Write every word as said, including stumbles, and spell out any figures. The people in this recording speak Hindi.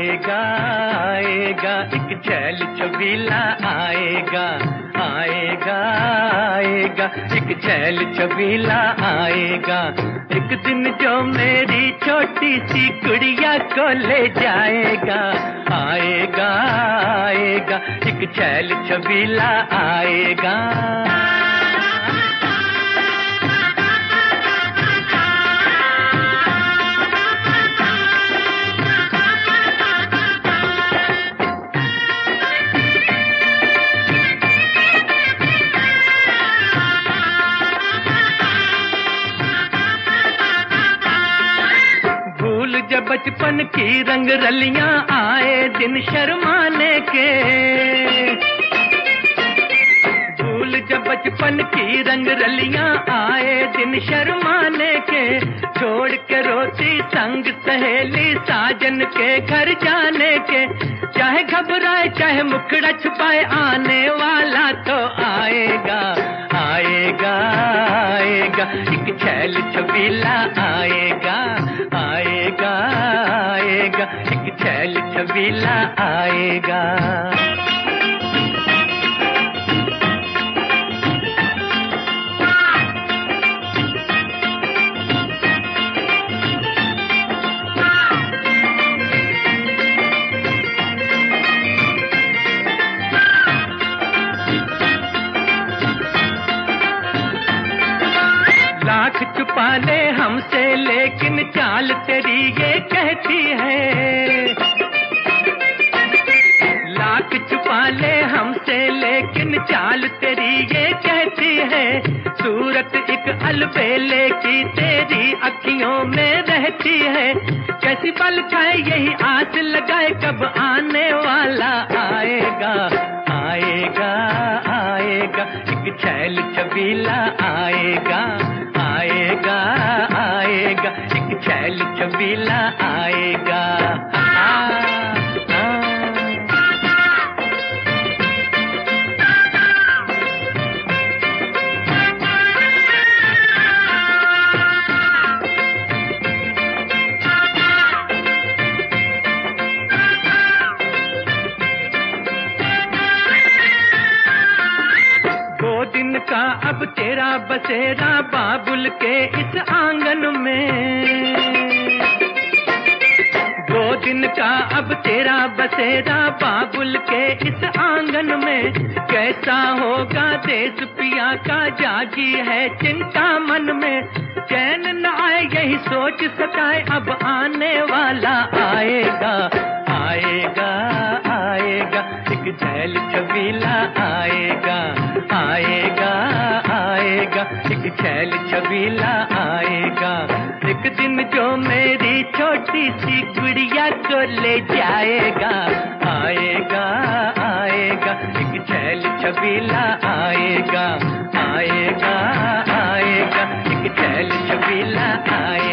आएगा आएगा एक छैल छबीला आएगा आएगा आएगा एक छैल छबीला आएगा। एक दिन जो मेरी छोटी सी गुड़िया को ले जाएगा आएगा आएगा एक छैल छबीला आएगा। जब बचपन की रंग रलियां आए दिन शर्माने के, भूल जब बचपन की रंग रलियां आए दिन शर्माने के, छोड़ के रोती संग सहेली साजन के घर जाने के। चाहे घबराए चाहे मुखड़ा छुपाए आने वाला तो आएगा आएगा आएगा एक छैल छबीला आएगा आएगा आएगा एक छैल छबीला आएगा। लाख छुपा ले हमसे लेकिन चाल तेरी ये कहती है, लाख छुपा ले हमसे लेकिन चाल तेरी ये कहती है। सूरत एक अलबेले की तेरी अखियों में रहती है, कैसी पल खाए यही आस लगाए कब आने वाला आएगा आएगा आएगा एक छैल छबीला आएगा आएगा आएगा एक छैल छबीला आएगा। दिन का अब तेरा बसेरा बाबुल के इस आंगन में, दो दिन का अब तेरा बसेरा बाबुल के इस आंगन में। कैसा होगा देश पिया का जागी है चिंता मन में, चैन न आए यही सोच सताए अब आने वाला आएगा आएगा आएगा एक छैल छबीला आएगा आएगा आएगा एक छैल छबीला आएगा। एक दिन जो मेरी छोटी सी गुड़िया को ले जाएगा आएगा आएगा एक छैल छबीला आएगा आएगा आएगा एक छैल छबीला आएगा।